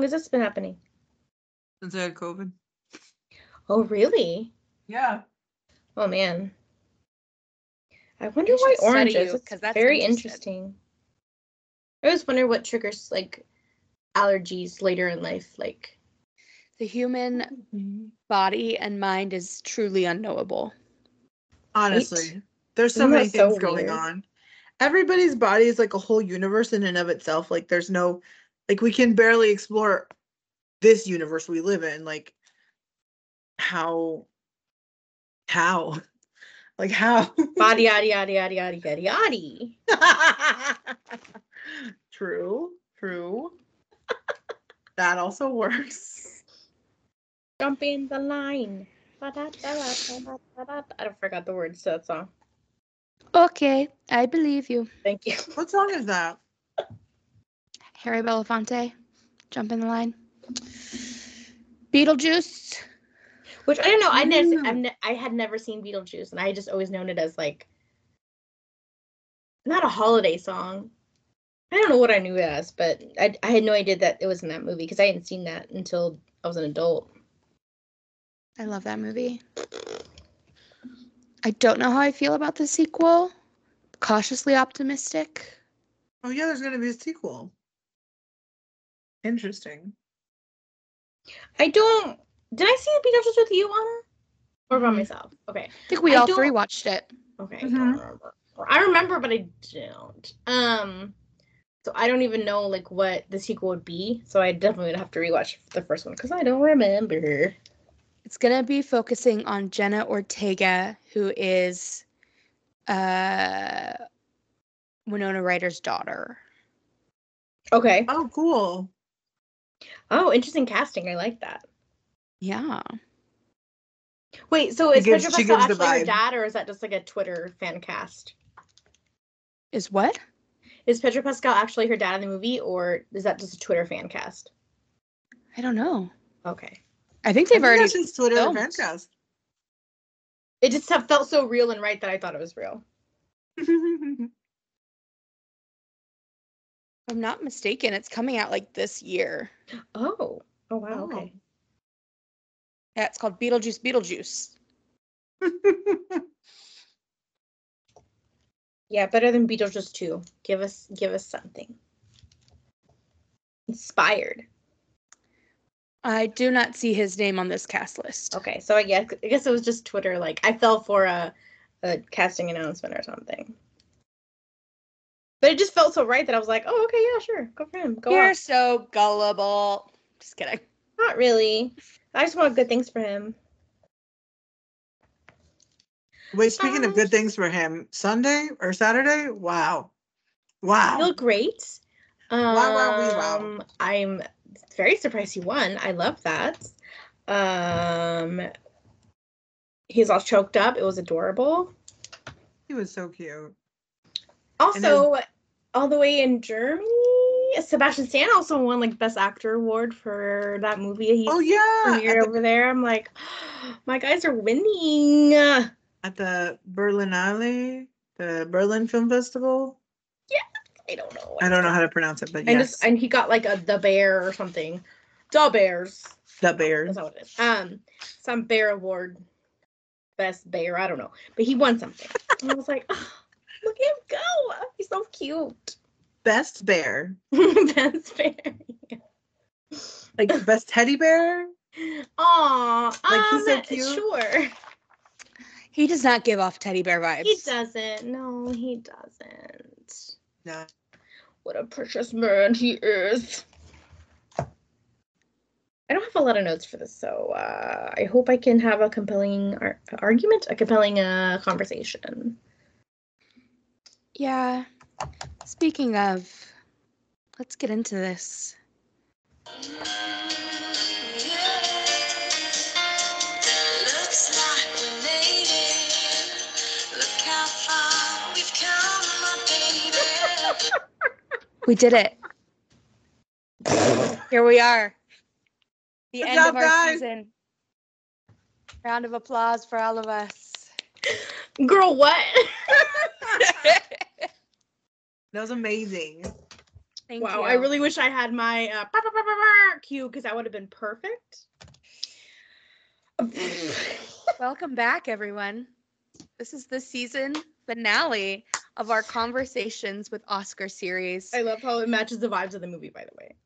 has this been happening? Since I had COVID. Oh, really? Yeah. Oh, man. I wonder why orange is. It's very interesting. I always wonder what triggers, like, allergies later in life. Like, the human body and mind is truly unknowable. Honestly. Right? There's so many things going on. Everybody's body is like a whole universe in and of itself. Like, there's no... Like, we can barely explore this universe we live in. Like, how? Like, how? Body, yada, yada, yada, yada, yada, yada. True. That also works. Jump in the line. I forgot the words to that song. Okay, I believe you. Thank you. What song is that? Harry Belafonte, Jump in the Line. Beetlejuice. Which, I don't know, I had never seen Beetlejuice, and I had just always known it as, like, not a holiday song. I don't know what I knew it as, but I had no idea that it was in that movie, because I hadn't seen that until I was an adult. I love that movie. I don't know how I feel about the sequel. Cautiously optimistic. Oh, yeah, there's going to be a sequel. Interesting. Did I see Beetlejuice with you, Anna? Or by myself? Okay. I think we all three watched it. Okay, I don't remember. I remember, but I don't. So I don't even know, like, what the sequel would be. So I definitely would have to rewatch the first one, because I don't remember. It's going to be focusing on Jenna Ortega, who is Winona Ryder's daughter. Okay. Oh, cool. Oh, interesting casting. I like that. Yeah. Wait, so is Pedro Pascal actually her dad, or is that just like a Twitter fan cast? Is what? Is Pedro Pascal actually her dad in the movie, or is that just a Twitter fan cast? I don't know. Okay. I think they've already just Twitter fan cast. It just felt so real and right that I thought it was real. If I'm not mistaken, it's coming out like this year. Oh wow, okay. Yeah, it's called Beetlejuice. Yeah, better than Beetlejuice 2. Give us something. Inspired. I do not see his name on this cast list. Okay, so I guess it was just Twitter. Like, I fell for a casting announcement or something. But it just felt so right that I was like, oh, okay, yeah, sure. Go for him. You're so gullible. Just kidding. Not really. I just want good things for him. Wait, speaking of good things for him, Sunday or Saturday? Wow. You look great. Wow. I'm very surprised he won. I love that. He's all choked up. It was adorable. He was so cute. Also, all the way in Germany, Sebastian Stan also won like Best Actor award for that movie. Premiered over there. I'm like, oh, my guys are winning. At the Berlinale, the Berlin Film Festival. Yeah, I don't know. I don't know how to pronounce it, but yes. And he got like the bear or something. The Bears. The Bears. That's what it is. Some bear award. Best bear. I don't know, but he won something. And I was like, oh, look at him go. He's so cute. Best bear. Best bear. Yeah. Like best teddy bear. Aw, like he's so cute. Sure. He does not give off teddy bear vibes. He doesn't. No, he doesn't. No. What a precious man he is. I don't have a lot of notes for this, so I hope I can have a compelling argument, a compelling conversation. Yeah. Speaking of, let's get into this. We did it. Here we are. The end of our season. Round of applause for all of us. Girl, what? That was amazing. Thank you. Wow, I really wish I had my mark Q because that would have been perfect. Welcome back, everyone. This is the season finale of our Conversations with Oscar series. I love how it matches the vibes of the movie, by the way.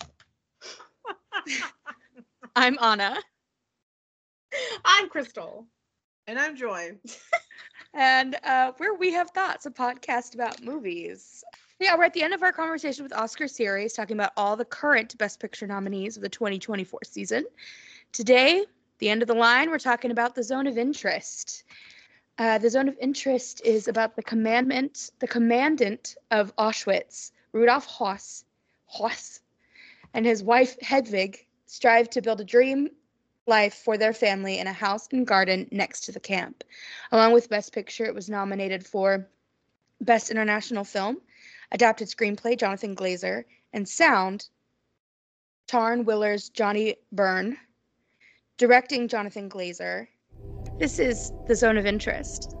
I'm Anna. I'm Crystal. And I'm Joy. And where we have thoughts, a podcast about movies. Yeah, we're at the end of our Conversation with Oscar series, talking about all the current Best Picture nominees of the 2024 season. Today, the end of the line, we're talking about The Zone of Interest. The Zone of Interest is about the commandant of Auschwitz, Rudolf Höss, and his wife Hedwig strive to build a dream life for their family in a house and garden next to the camp. Along with Best Picture, it was nominated for Best International Film, Adapted Screenplay, Jonathan Glazer, and Sound, Tarn Willer's Johnny Byrne, directing Jonathan Glazer. This is The Zone of Interest.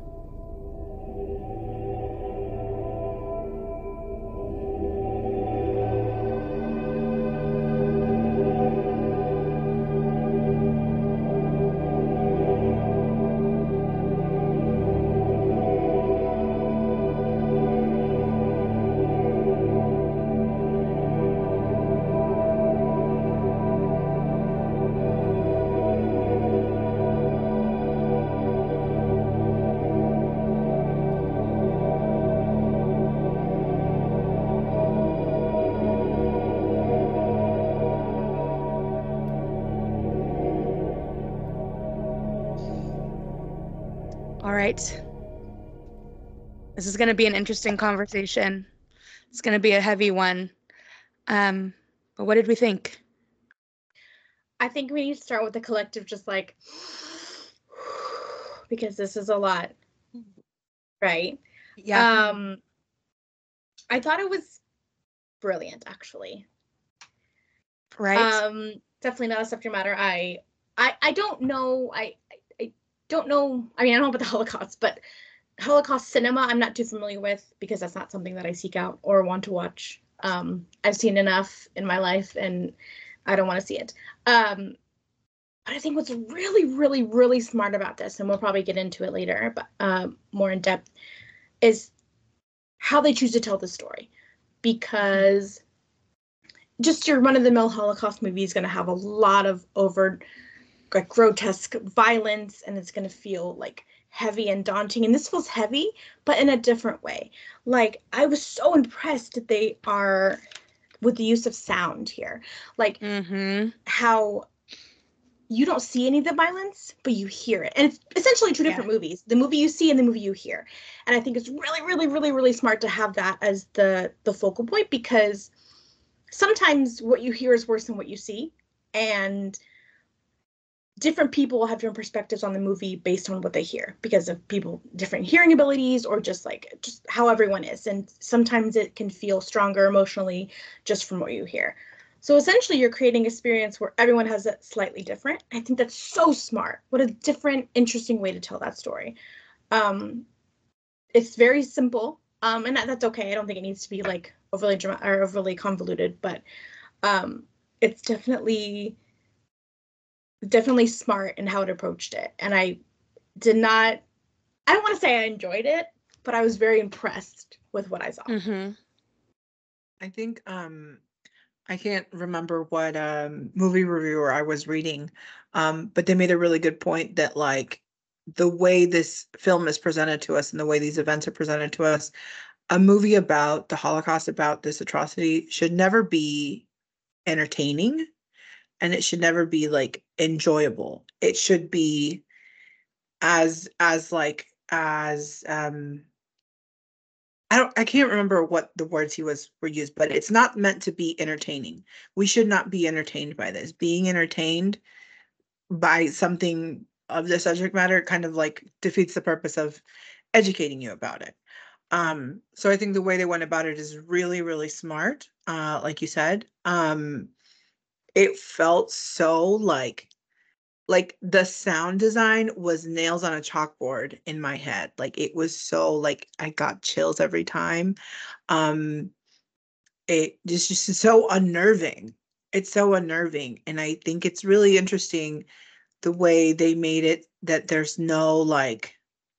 All right. This is going to be an interesting conversation. It's going to be a heavy one. But what did we think? I think we need to start with the collective, just like, because this is a lot, right? Yeah. I thought it was brilliant, actually. Right. Definitely not a subject matter. I don't know. I don't know. I mean, I don't know about the Holocaust, but Holocaust cinema I'm not too familiar with because that's not something that I seek out or want to watch. I've seen enough in my life and I don't want to see it. But I think what's really, really, really smart about this, and we'll probably get into it later, but more in depth, is how they choose to tell the story. Because just your run-of-the-mill Holocaust movie is going to have a lot of overt, like, grotesque violence, and it's going to feel like heavy and daunting. And this feels heavy, but in a different way. Like, I was so impressed that they are with the use of sound here. Like, how you don't see any of the violence, but you hear it. And it's essentially two different movies. The movie you see and the movie you hear. And I think it's really, really, really, really smart to have that as the focal point, because sometimes what you hear is worse than what you see. And different people have different perspectives on the movie based on what they hear because of different hearing abilities or just how everyone is. And sometimes it can feel stronger emotionally just from what you hear. So essentially you're creating an experience where everyone has it slightly different. I think that's so smart. What a different, interesting way to tell that story. It's very simple. And that's okay. I don't think it needs to be like overly dramatic or overly convoluted, but it's definitely smart in how it approached it. And I don't want to say I enjoyed it, but I was very impressed with what I saw. I think I can't remember what movie reviewer I was reading, but they made a really good point that, like, the way this film is presented to us and the way these events are presented to us, a movie about the Holocaust, about this atrocity, should never be entertaining. And it should never be like enjoyable. It should be I can't remember what the words were used, but it's not meant to be entertaining. We should not be entertained by this. Being entertained by something of the subject matter kind of like defeats the purpose of educating you about it. So I think the way they went about it is really, really smart. Like you said, it felt so like the sound design was nails on a chalkboard in my head. Like, it was so, like, I got chills every time. It just so unnerving. it's so unnerving. And I think it's really interesting the way they made it that there's no like,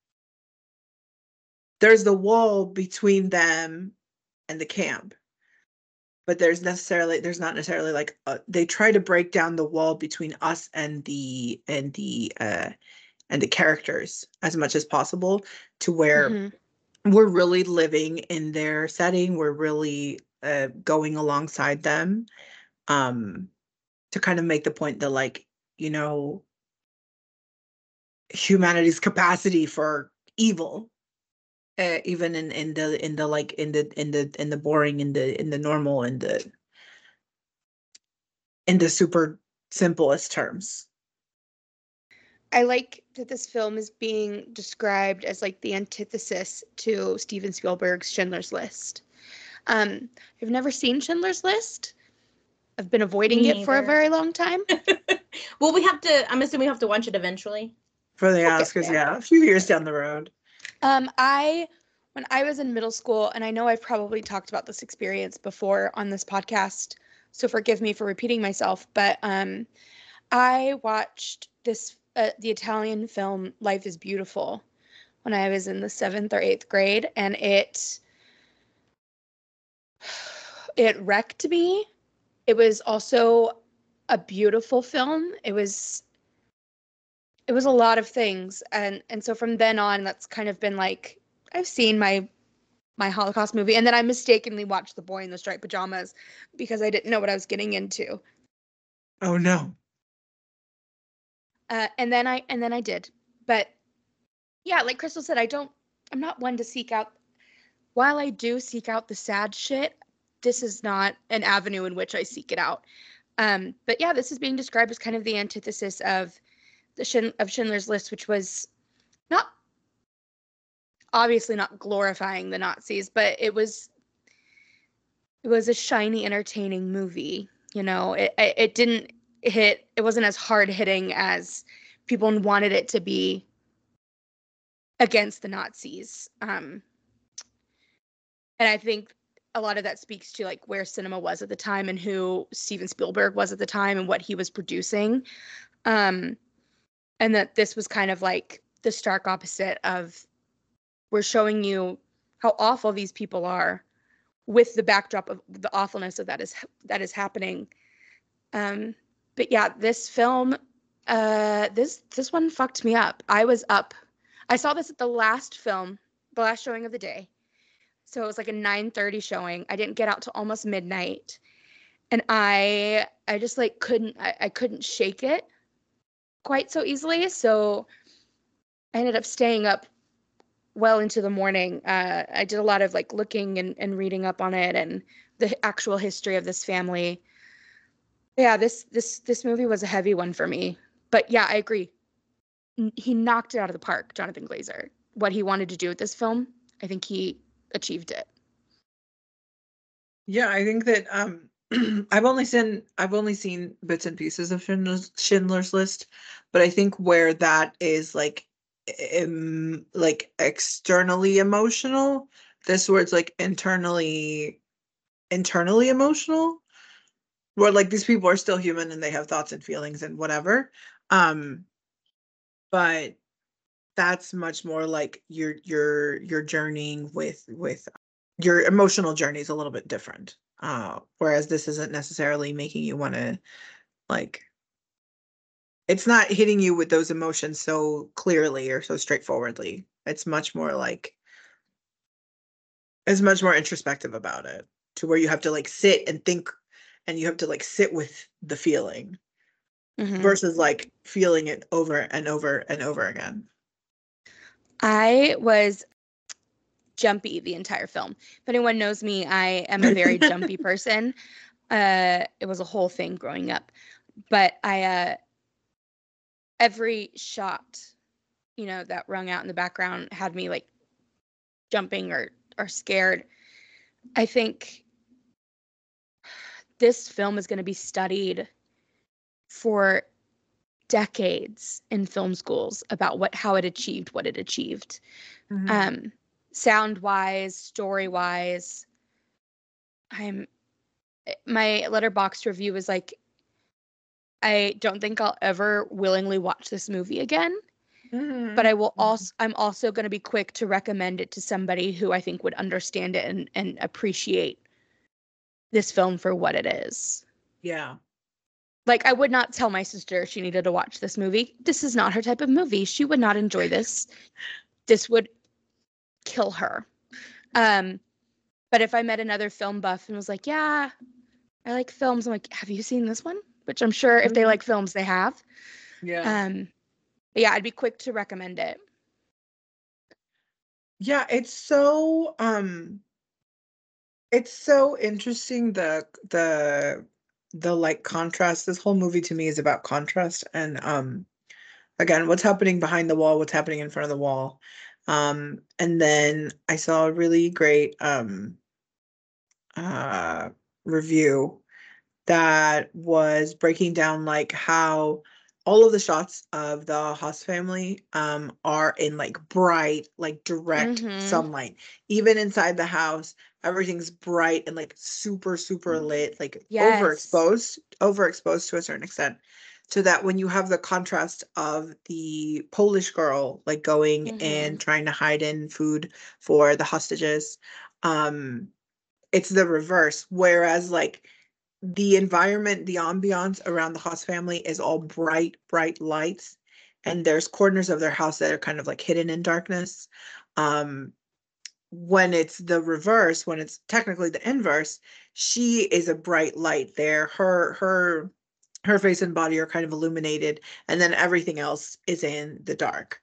there's the wall between them and the camp, but there's not necessarily like they try to break down the wall between us and the characters as much as possible, to where we're really living in their setting. We're really going alongside them, to kind of make the point that, like, you know, humanity's capacity for evil, even in the like in the boring, in the normal, in the super simplest terms. I like that this film is being described as like the antithesis to Steven Spielberg's Schindler's List. I've never seen Schindler's List. I've been avoiding it for a very long time. Well, I'm assuming we have to watch it eventually. For the Oscars, yeah. A few years down the road. When I was in middle school, and I know I've probably talked about this experience before on this podcast, so forgive me for repeating myself, but I watched the Italian film Life is Beautiful when I was in the 7th or 8th grade, and it wrecked me. It was also a beautiful film. It was a lot of things, and so from then on, that's kind of been like, I've seen my Holocaust movie, and then I mistakenly watched The Boy in the Striped Pajamas because I didn't know what I was getting into. Oh no. And then I did. But yeah, like Crystal said, I'm not one to seek out, while I do seek out the sad shit, this is not an avenue in which I seek it out. But yeah, this is being described as kind of the antithesis of Schindler's List, which was obviously not glorifying the Nazis, but it was a shiny, entertaining movie. You know, it didn't hit, it wasn't as hard hitting as people wanted it to be against the Nazis. And I think a lot of that speaks to like where cinema was at the time and who Steven Spielberg was at the time and what he was producing. And that this was kind of like the stark opposite of, we're showing you how awful these people are with the backdrop of the awfulness of that is happening. But yeah, this film, this one fucked me up. I was up. I saw this at the last showing of the day. So it was like a 9:30 showing. I didn't get out till almost midnight. And I just like I couldn't shake it quite so easily. So I ended up staying up well into the morning. I did a lot of like looking and reading up on it and the actual history of this family. Yeah, this movie was a heavy one for me. But yeah, I agree. He knocked it out of the park, Jonathan Glazer. What he wanted to do with this film, I think he achieved it. Yeah, I think that I've only seen bits and pieces of Schindler's List, but I think where that is like externally emotional, this where it's like internally emotional, where like these people are still human and they have thoughts and feelings and whatever, but that's much more like your journeying with your emotional journey is a little bit different, whereas this isn't necessarily making you want to, like, it's not hitting you with those emotions so clearly or so straightforwardly. It's much more introspective about it, to where you have to like sit and think, and you have to like sit with the feeling, versus like feeling it over and over and over again. I was jumpy the entire film. If anyone knows me, I am a very jumpy person. It was a whole thing growing up. But every shot, you know, that rung out in the background had me like jumping or scared. I think this film is going to be studied for decades in film schools about how it achieved what it achieved. Sound wise, story wise, I'm my Letterboxd review was like, I don't think I'll ever willingly watch this movie again. But I'm also going to be quick to recommend it to somebody who I think would understand it and appreciate this film for what it is. Yeah. Like, I would not tell my sister she needed to watch this movie. This is not her type of movie. She would not enjoy this. This would kill her. But if I met another film buff and was like, yeah, I like films, I'm like, have you seen this one? Which I'm sure if they like films, they have. Yeah. Yeah, I'd be quick to recommend it. Yeah, it's so interesting the like contrast. This whole movie to me is about contrast and again, what's happening behind the wall, what's happening in front of the wall. And then I saw a really great review that was breaking down like how all of the shots of the Haas family are in like bright, like direct sunlight. Even inside the house, everything's bright and like super, super lit, like overexposed to a certain extent. So that when you have the contrast of the Polish girl like going and trying to hide in food for the hostages, it's the reverse. Whereas like the environment, the ambiance around the Haas family is all bright, bright lights. And there's corners of their house that are kind of like hidden in darkness. When it's the reverse, when it's technically the inverse, she is a bright light there. Her face and body are kind of illuminated, and then everything else is in the dark.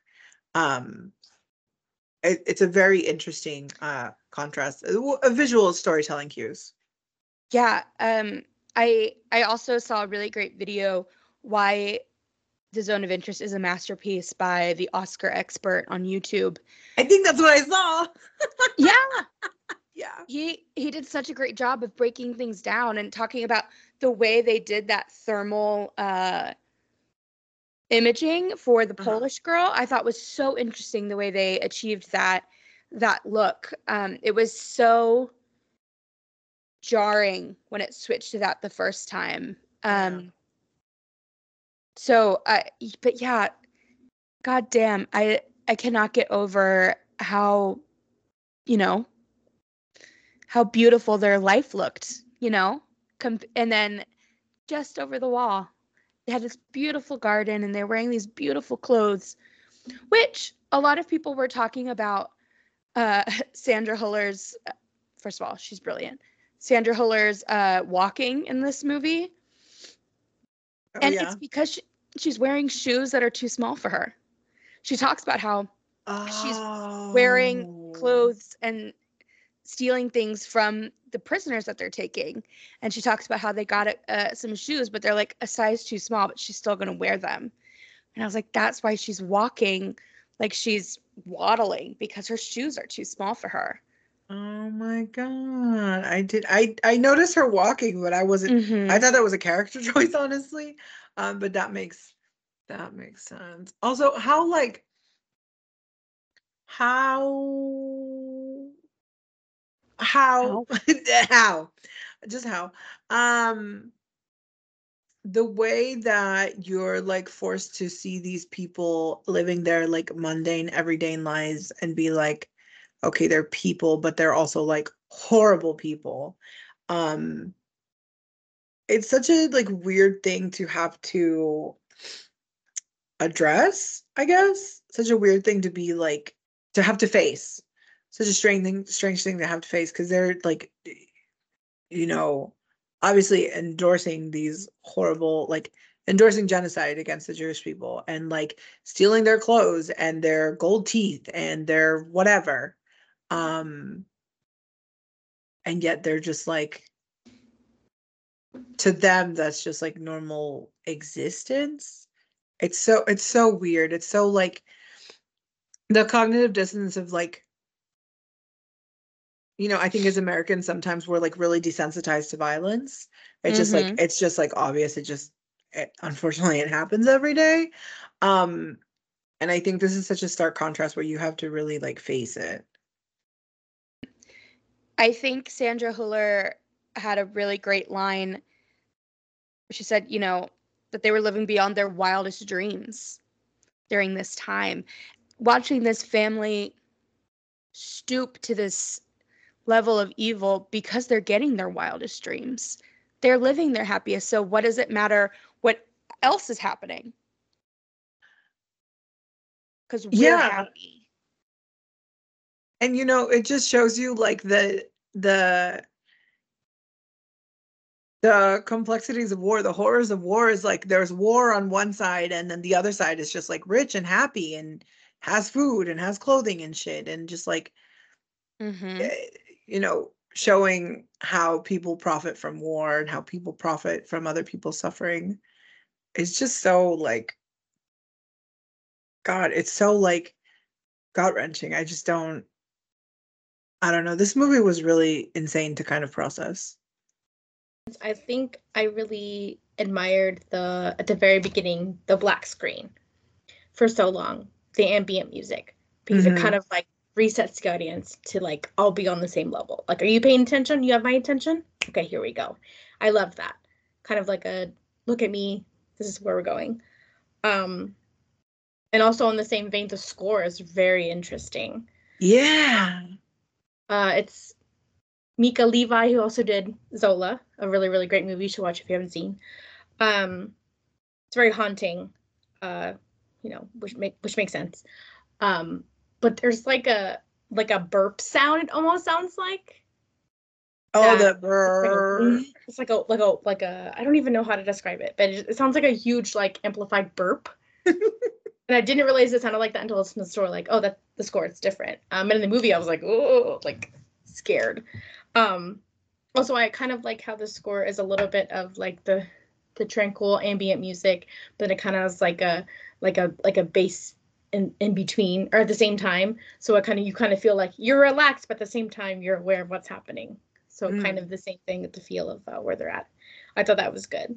It's a very interesting contrast, a visual storytelling cues. Yeah, I also saw a really great video, Why the Zone of Interest is a Masterpiece, by the Oscar expert on YouTube. I think that's what I saw. Yeah. Yeah. He did such a great job of breaking things down and talking about the way they did that thermal imaging for the Polish girl. I thought was so interesting the way they achieved that look. It was so jarring when it switched to that the first time. So but yeah, goddamn, I cannot get over how, you know, how beautiful their life looked, you know? And then just over the wall, they had this beautiful garden and they're wearing these beautiful clothes, which a lot of people were talking about Sandra Hiller's, first of all, she's brilliant. Sandra Hiller's walking in this movie. And it's because she's wearing shoes that are too small for her. She talks about how she's wearing clothes and stealing things from the prisoners that they're taking. And she talks about how they got some shoes, but they're like a size too small, but she's still going to wear them. And I was like, that's why she's walking like she's waddling, because her shoes are too small for her. Oh my God. I noticed her walking, but I wasn't, I thought that was a character choice, honestly. But that makes sense. Also, how the way that you're like forced to see these people living their like mundane everyday lives and be like, okay, they're people, but they're also like horrible people. It's such a like weird thing to have to address, I guess. Such a weird thing to be like, to have to face. Such a strange thing to have to face, because they're like, you know, obviously endorsing these horrible, like endorsing genocide against the Jewish people and like stealing their clothes and their gold teeth and their whatever. And yet they're just like, to them, that's just like normal existence. It's so weird. It's so like the cognitive dissonance of like, you know, I think as Americans, sometimes we're like really desensitized to violence. It's just like, it's just like obvious. Unfortunately, it happens every day. And I think this is such a stark contrast where you have to really like face it. I think Sandra Hüller had a really great line. She said, you know, that they were living beyond their wildest dreams during this time. Watching this family stoop to this level of evil because they're getting their wildest dreams. They're living their happiest. So what does it matter what else is happening? Because we're happy. And you know, it just shows you like the complexities of war, the horrors of war is like there's war on one side and then the other side is just like rich and happy and has food and has clothing and shit and just like you know, showing how people profit from war and how people profit from other people's suffering. It's just so like, God, it's so like gut-wrenching. I don't know. This movie was really insane to kind of process. I think I really admired at the very beginning, the black screen for so long, the ambient music, because it kind of like resets the audience to like all be on the same level. Like, are you paying attention? You have my attention? Okay, here we go. I love that. Kind of like a look at me, this is where we're going. And also in the same vein, the score is very interesting. Yeah. It's Mika Levi, who also did Zola, a really, really great movie you should watch if you haven't seen. It's very haunting, you know, which makes sense. But there's like a burp sound. It almost sounds like. Oh, the burp. It's like a I don't even know how to describe it, but it sounds like a huge like amplified burp. And I didn't realize it sounded like that until I listened to the story. Like, oh, that's the score. It's different. And in the movie, I was like, oh, like scared. Also, I kind of like how the score is a little bit of like the tranquil ambient music, but it kind of has like a bass in between or at the same time. So you kind of feel like you're relaxed, but at the same time you're aware of what's happening. So kind of the same thing with the feel of where they're at. I thought that was good.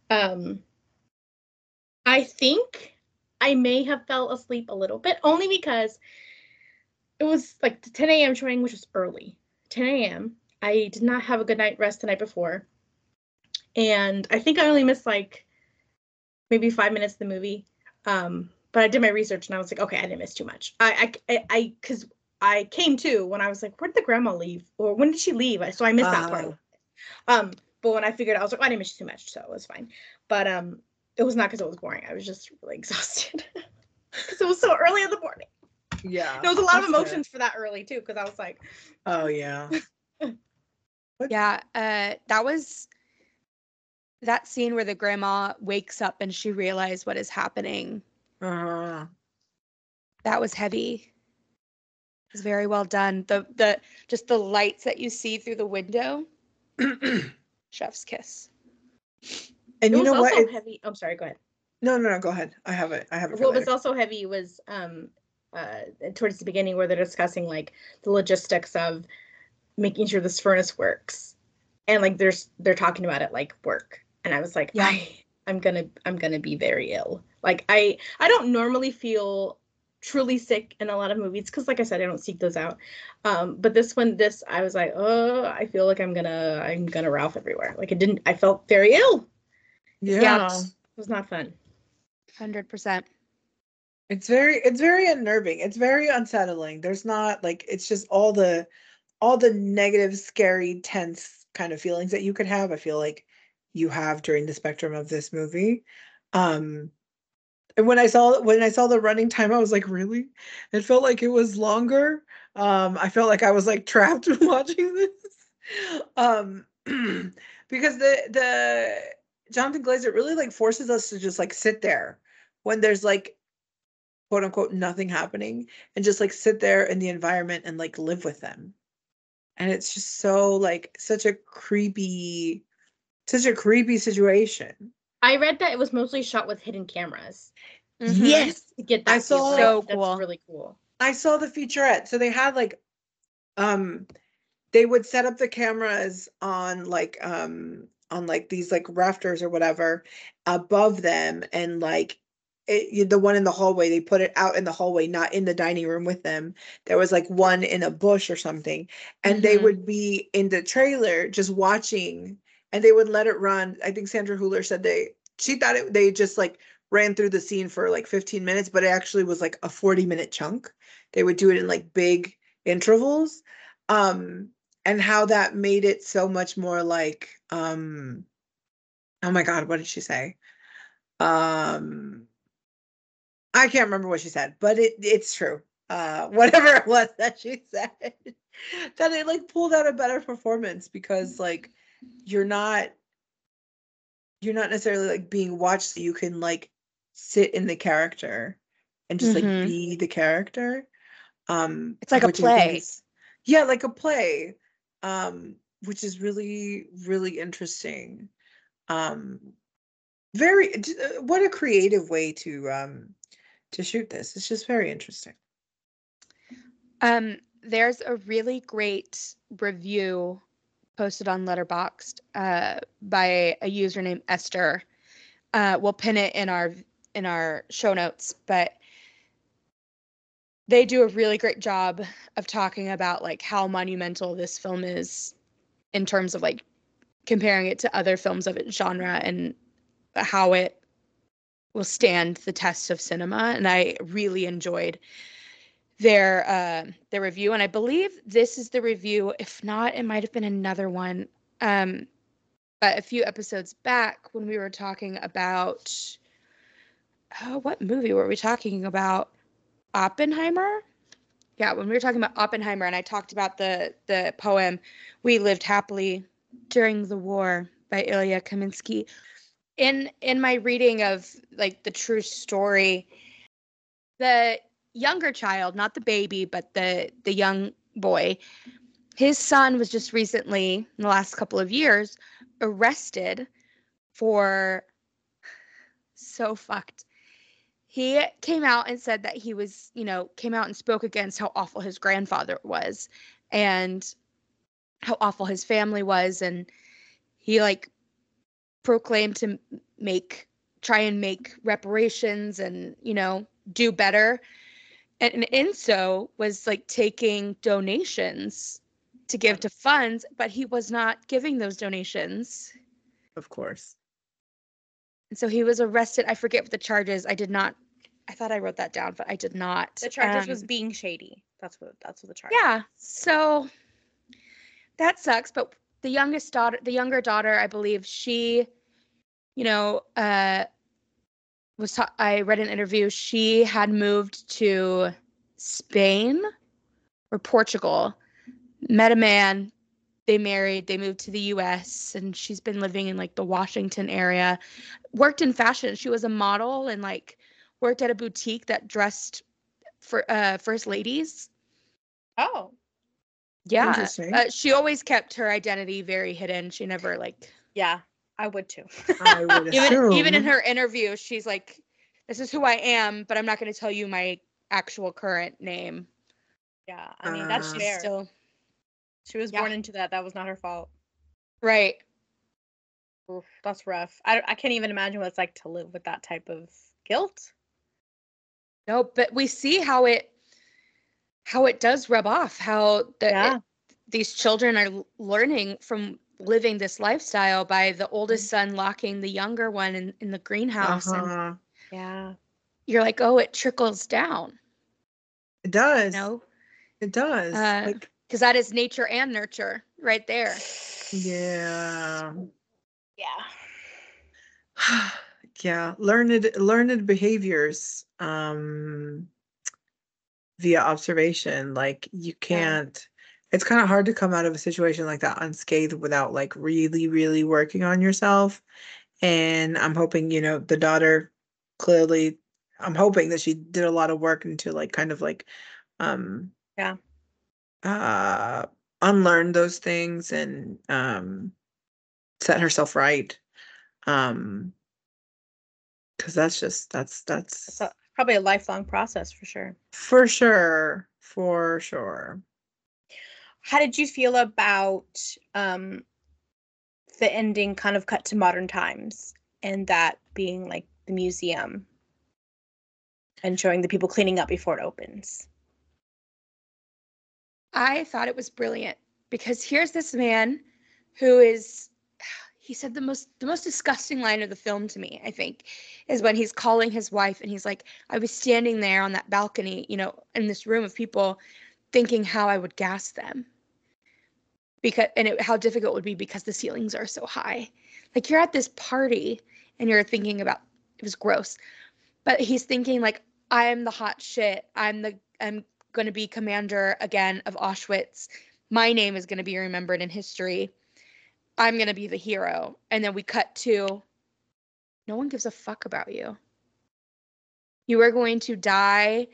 I think I may have fell asleep a little bit, only because it was like the 10 a.m. showing, which was early. 10 a.m. I did not have a good night rest the night before. And I think I only missed like maybe 5 minutes of the movie. But I did my research and I was like, okay, I didn't miss too much. Because I came to when I was like, where did the grandma leave? Or when did she leave? So I missed that part. But when I figured, I was like, oh, I didn't miss too much, so it was fine. But it was not because it was boring. I was just really exhausted because it was so early in the morning. Yeah. There was a lot of emotions for that early too, because I was like, oh yeah. Yeah, that was that scene where the grandma wakes up and she realized what is happening. That was heavy. It was very well done. The just the lights that you see through the window. Chef's kiss. And you know what? Also heavy. I'm sorry. Go ahead. No, go ahead. I have it. What was also heavy was towards the beginning where they're discussing like the logistics of making sure this furnace works, and like they're talking about it like work, and I was like, yeah, I'm gonna be very ill. Like I don't normally feel truly sick in a lot of movies because, like I said, I don't seek those out. But this I was like, oh, I feel like I'm gonna Ralph everywhere. Like I felt very ill. Yeah. It was not fun. 100%. It's very unnerving. It's very unsettling. There's not like, it's just all the negative, scary, tense kind of feelings that you could have. I feel like you have during the spectrum of this movie. And when I saw the running time, I was like, really? It felt like it was longer. I felt like I was like trapped watching this. Because the Jonathan Glazer really like forces us to just like sit there when there's like quote unquote nothing happening, and just like sit there in the environment and like live with them. And it's just so like such a creepy situation. I read that it was mostly shot with hidden cameras. Mm-hmm. Yes, to get that. So cool. That's really cool. I saw the featurette. So they had like, they would set up the cameras on like these like rafters or whatever above them, and like the one in the hallway, they put it out in the hallway, not in the dining room with them. There was like one in a bush or something, and they would be in the trailer just watching, and they would let it run. I think Sandra Hüller said she thought they just like ran through the scene for like 15 minutes, but it actually was like a 40-minute chunk. They would do it in like big intervals. And how that made it so much more like, oh my God, what did she say? I can't remember what she said, but it's true. Whatever it was that she said, that it like pulled out a better performance, because like you're not necessarily like being watched, so you can like sit in the character and just like be the character. It's like a play. Yeah, like a play. Which is really, really interesting. What a creative way to shoot this. It's just very interesting. There's a really great review posted on Letterboxd by a user named Esther. We'll pin it in our show notes, but they do a really great job of talking about like how monumental this film is in terms of like comparing it to other films of its genre and how it will stand the test of cinema. And I really enjoyed their review. And I believe this is the review. If not, it might have been another one. But a few episodes back when we were talking about, what movie were we talking about? Oppenheimer? Yeah, when we were talking about Oppenheimer, and I talked about the poem "We Lived Happily During the War" by Ilya Kaminsky. In my reading of like the true story, the younger child, not the baby, but the young boy, his son was just recently, in the last couple of years, arrested for so fucked. He came out and said that he was, came out and spoke against how awful his grandfather was and how awful his family was. And he like proclaimed to try and make reparations and, do better. And in so was like taking donations to give to funds, but he was not giving those donations. Of course. And so he was arrested. I forget what the charges. I thought I wrote that down, but I did not. The charges was being shady. That's what the charge. Yeah. So that sucks. But the younger daughter, I believe, she, I read an interview. She had moved to Spain or Portugal, met a man, they married, they moved to the US, and she's been living in like the Washington area, worked in fashion. She was a model and like worked at a boutique that dressed for first ladies. Oh. Yeah. Interesting. She always kept her identity very hidden. She never like. Yeah, I would too. I would even in her interview, she's like, "This is who I am, but I'm not going to tell you my actual current name." Yeah, I mean that's fair. She was born into that. That was not her fault. Right. Oof, that's rough. I can't even imagine what it's like to live with that type of guilt. No, but we see how it does rub off, how these children are learning from living this lifestyle by the oldest son locking the younger one in the greenhouse. And you're like, oh, it trickles down. It does. It does. Because that is nature and nurture right there. Yeah. Yeah. Yeah. Learned behaviors via observation. Like you can't, it's kind of hard to come out of a situation like that unscathed without like really, really working on yourself. And I'm hoping, the daughter clearly, I'm hoping that she did a lot of work into like kind of like unlearn those things and set herself right. Because that's probably a lifelong process for sure. For sure. How did you feel about the ending kind of cut to modern times and that being like the museum? And showing the people cleaning up before it opens. I thought it was brilliant because here's this man who is, he said the most disgusting line of the film to me, I think, is when he's calling his wife and he's like, I was standing there on that balcony, you know, in this room of people thinking how I would gas them. How difficult it would be because the ceilings are so high. Like you're at this party and you're thinking about, it was gross, but he's thinking like, I am the hot shit. I'm going to be commander again of Auschwitz. My name is going to be remembered in history. I'm going to be the hero. And then we cut to, no one gives a fuck about you. You are going to die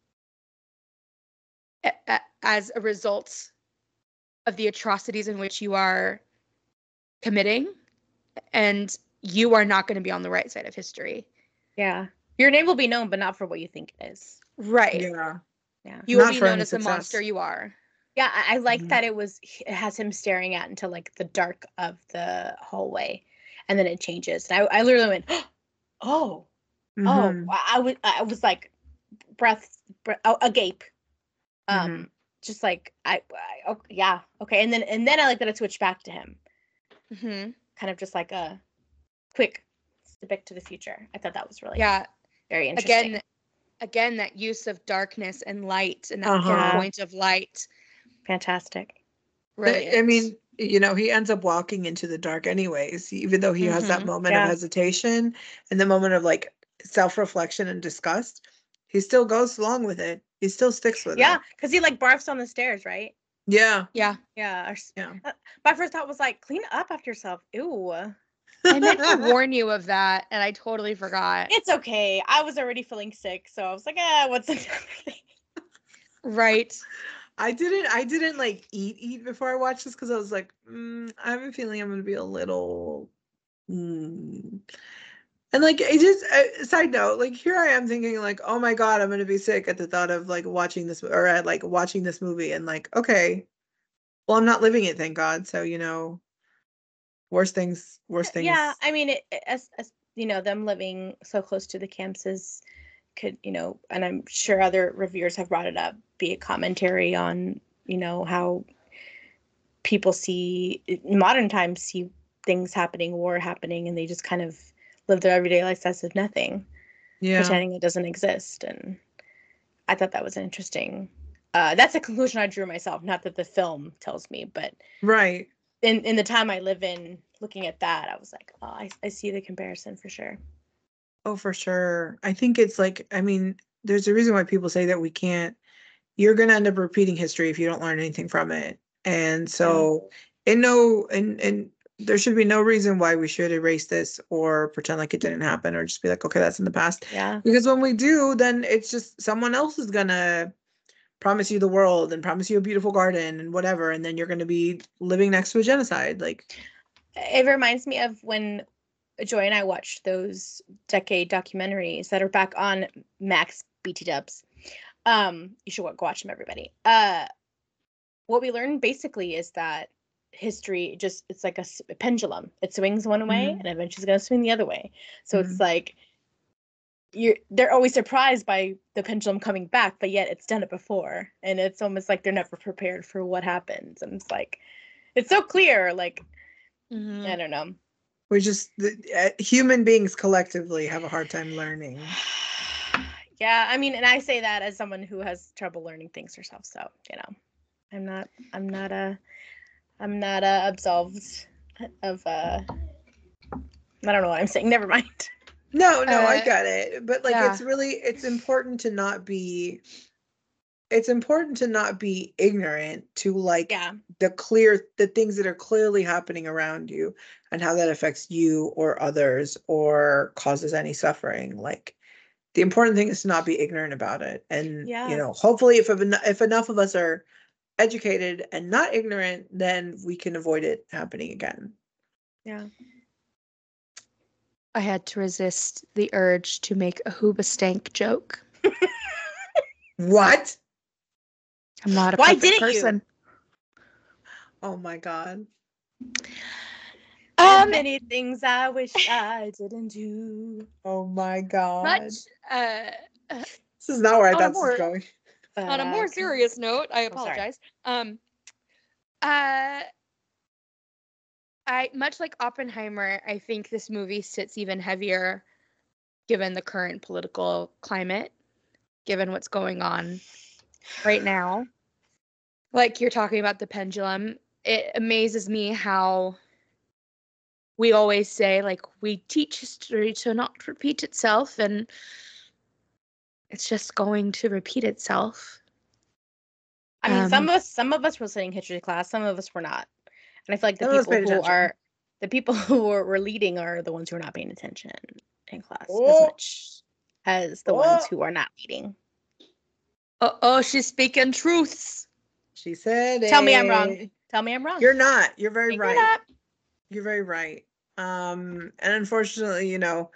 as a result of the atrocities in which you are committing. And you are not going to be on the right side of history. Yeah. Your name will be known, but not for what you think it is. Right. Yeah. Yeah. You will be known as the monster you are. Yeah, I like that it has him staring at into like the dark of the hallway, and then it changes. And I literally went, oh, I was like, breath agape, just like yeah, okay. And then I like that it switched back to him, kind of just like a quick back to the future. I thought that was really very interesting. Again, that use of darkness and light and that point of light. Fantastic. Brilliant. I mean, you know, he ends up walking into the dark anyways, even though he has that moment of hesitation and the moment of like self-reflection and disgust. He still goes along with it. He still sticks with it. Yeah, because he like barfs on the stairs, right? Yeah. Yeah. My first thought was like, clean up after yourself. Ew. I meant to warn you of that, and I totally forgot. It's okay. I was already feeling sick, so I was like, what's another thing? Right. I didn't like eat before I watched this because I was like, I have a feeling I'm gonna be a little and like it just side note, like here I am thinking like, oh my god, I'm gonna be sick at the thought of like watching this or at like watching this movie and like, okay, well I'm not living it, thank God. So you know, worse things. Yeah, I mean, as you know, them living so close to the camps could, you know, and I'm sure other reviewers have brought it up, be a commentary on, you know, how people in modern times see things happening, war happening, and they just kind of live their everyday lives as if nothing, pretending it doesn't exist. And I thought that was interesting. That's a conclusion I drew myself, not that the film tells me, but right. In the time I live in, looking at that, I was like, oh, I see the comparison for sure. Oh, for sure. I think it's like, I mean, there's a reason why people say that you're going to end up repeating history if you don't learn anything from it. And so, and there should be no reason why we should erase this or pretend like it didn't happen or just be like, okay, that's in the past. Yeah. Because when we do, then it's just someone else is going to promise you the world and promise you a beautiful garden and whatever. And then you're going to be living next to a genocide. Like, it reminds me of when Joy and I watched those decade documentaries that are back on Max BT Dubs. You should go watch them, everybody. What we learned basically is that history it's like a pendulum. It swings one way and eventually it's going to swing the other way. So it's like they're always surprised by the pendulum coming back, but yet it's done it before, and it's almost like they're never prepared for what happens. And it's like it's so clear, like I don't know. We're just human beings collectively have a hard time learning. Yeah, I mean, and I say that as someone who has trouble learning things herself. So you know, I'm not absolved of I don't know what I'm saying. Never mind. No, I got it. But like it's important to not be ignorant to like the things that are clearly happening around you and how that affects you or others or causes any suffering. Like the important thing is to not be ignorant about it. And you know, hopefully if enough of us are educated and not ignorant, then we can avoid it happening again. Yeah. I had to resist the urge to make a Hoobastank joke. What? I'm not a perfect person. You? Oh my God. Many things I wish I didn't do. Oh my God. This is not where I thought this was going. On a more serious note, I apologize. I much like Oppenheimer, I think this movie sits even heavier given the current political climate, given what's going on right now. Like you're talking about the pendulum, it amazes me how we always say, like, we teach history to not repeat itself, and it's just going to repeat itself. I mean, some of us were sitting history class, some of us were not. And I feel like the people who were leading are the ones who are not paying attention in class as much as the ones who are not leading. She's speaking truths. She said Tell me I'm wrong. Tell me I'm wrong. You're not. You're very right. You're very right. And unfortunately,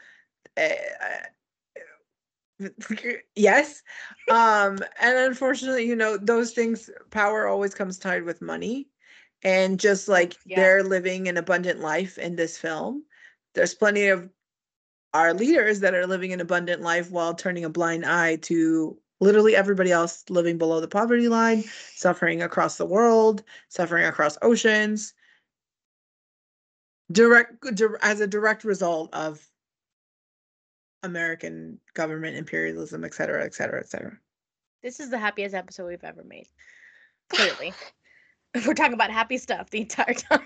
yes. And unfortunately, those things, power always comes tied with money. And just like they're living an abundant life in this film, there's plenty of our leaders that are living an abundant life while turning a blind eye to literally everybody else living below the poverty line, suffering across the world, suffering across oceans, as a direct result of American government imperialism, et cetera, et cetera, et cetera. This is the happiest episode we've ever made. Clearly. We're talking about happy stuff the entire time.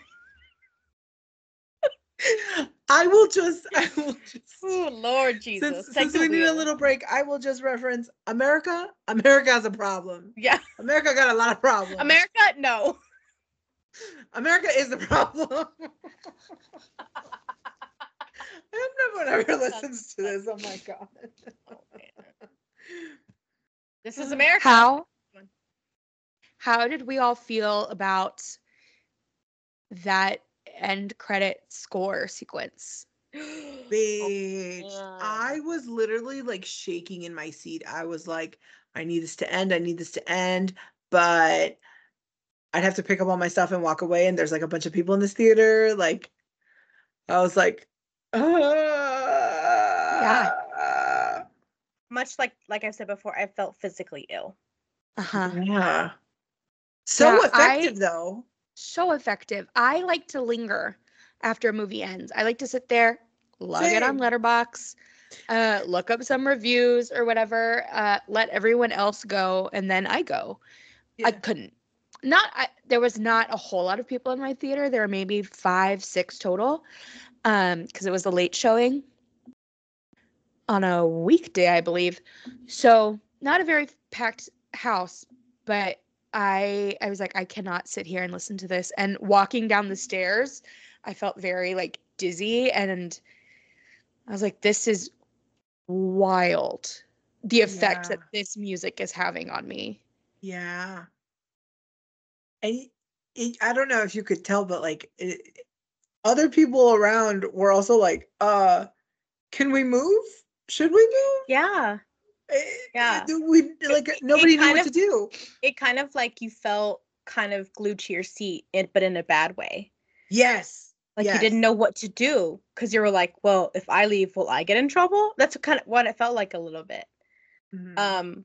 I will just oh, Lord Jesus. Since we need a little break, I will just reference America. America has a problem. Yeah. America got a lot of problems. America, no. America is the problem. I hope no one ever listens to this. Oh my God. Oh, man. This is America. How did we all feel about that end credit score sequence? Bitch. I was literally like shaking in my seat. I was like, I need this to end. I need this to end. But I'd have to pick up all my stuff and walk away. And there's like a bunch of people in this theater. Like, I was like, yeah. Much like I said before, I felt physically ill. Yeah. So effective, though. So effective. I like to linger after a movie ends. I like to sit there, log it on Letterboxd, look up some reviews or whatever, let everyone else go, and then I go. Yeah. I couldn't. There was not a whole lot of people in my theater. There were maybe 5, 6 total, because it was a late showing on a weekday, I believe. So not a very packed house, but I was like, I cannot sit here and listen to this. And walking down the stairs, I felt very like dizzy, and I was like, this is wild. The effect that this music is having on me. Yeah. And I don't know if you could tell, but like other people around were also like, can we move? Should we move? Yeah. We like nobody knew what to do. It kind of like you felt kind of glued to your seat, but in a bad way. Yes. Like you didn't know what to do because you were like, well, if I leave, will I get in trouble? That's kind of what it felt like a little bit. Mm-hmm.